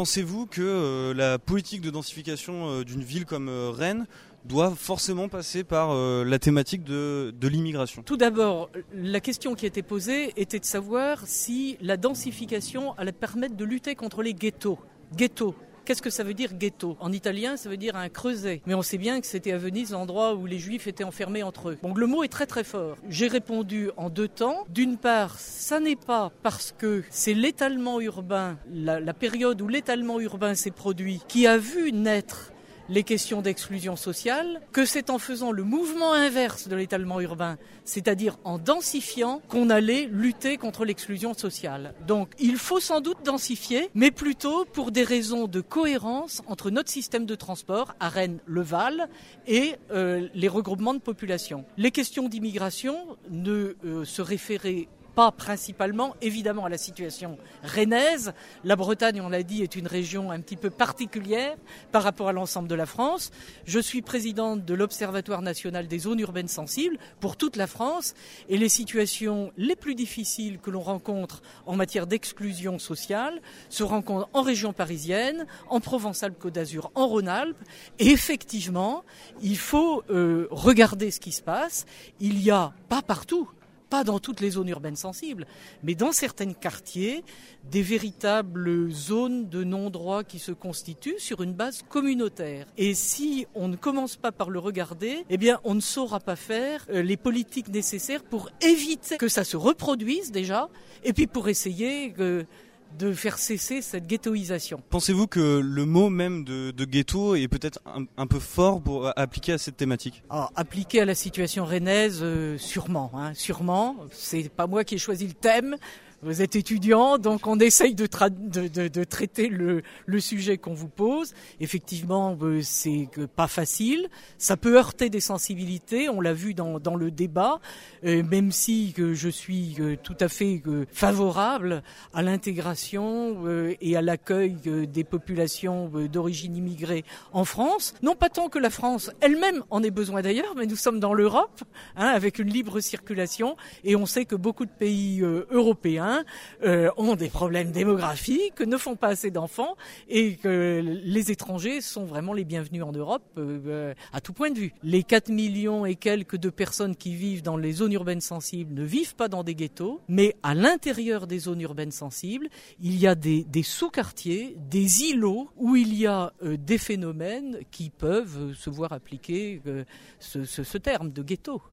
Pensez-vous que la politique de densification d'une ville comme Rennes doit forcément passer par la thématique de l'immigration? Tout d'abord, la question qui était posée était de savoir si la densification allait permettre de lutter contre les ghettos. Ghetto. Qu'est-ce que ça veut dire ghetto? En italien, ça veut dire un creuset. Mais on sait bien que c'était à Venise l'endroit où les Juifs étaient enfermés entre eux. Donc le mot est très très fort. J'ai répondu en deux temps. D'une part, ça n'est pas parce que c'est l'étalement urbain, la période où l'étalement urbain s'est produit, qui a vu naître les questions d'exclusion sociale, que c'est en faisant le mouvement inverse de l'étalement urbain, c'est-à-dire en densifiant, qu'on allait lutter contre l'exclusion sociale. Donc il faut sans doute densifier, mais plutôt pour des raisons de cohérence entre notre système de transport, à Rennes, le Val, et les regroupements de population. Les questions d'immigration ne se référaient pas principalement, évidemment, à la situation rennaise. La Bretagne, on l'a dit, est une région un petit peu particulière par rapport à l'ensemble de la France. Je suis présidente de l'Observatoire national des zones urbaines sensibles pour toute la France. Et les situations les plus difficiles que l'on rencontre en matière d'exclusion sociale se rencontrent en région parisienne, en Provence-Alpes-Côte d'Azur, en Rhône-Alpes. Et effectivement, il faut regarder ce qui se passe. Il y a, pas partout, pas dans toutes les zones urbaines sensibles, mais dans certains quartiers, des véritables zones de non-droit qui se constituent sur une base communautaire. Et si on ne commence pas par le regarder, eh bien, on ne saura pas faire les politiques nécessaires pour éviter que ça se reproduise déjà, et puis pour essayer de faire cesser cette ghettoisation. Pensez-vous que le mot même de ghetto est peut-être un peu fort pour appliquer à cette thématique? Appliqué à la situation rennaise, sûrement. Sûrement. C'est pas moi qui ai choisi le thème. Vous êtes étudiant, donc on essaye de traiter le sujet qu'on vous pose. Effectivement, c'est pas facile. Ça peut heurter des sensibilités. On l'a vu dans le débat. Même si je suis tout à fait favorable à l'intégration et à l'accueil des populations d'origine immigrée en France. Non pas tant que la France elle-même en ait besoin d'ailleurs, mais nous sommes dans l'Europe, avec une libre circulation, et on sait que beaucoup de pays européens ont des problèmes démographiques, ne font pas assez d'enfants, et que les étrangers sont vraiment les bienvenus en Europe à tout point de vue. Les 4 millions et quelques de personnes qui vivent dans les zones urbaines sensibles ne vivent pas dans des ghettos, mais à l'intérieur des zones urbaines sensibles, il y a des sous-quartiers, des îlots où il y a des phénomènes qui peuvent se voir appliquer ce terme de ghetto.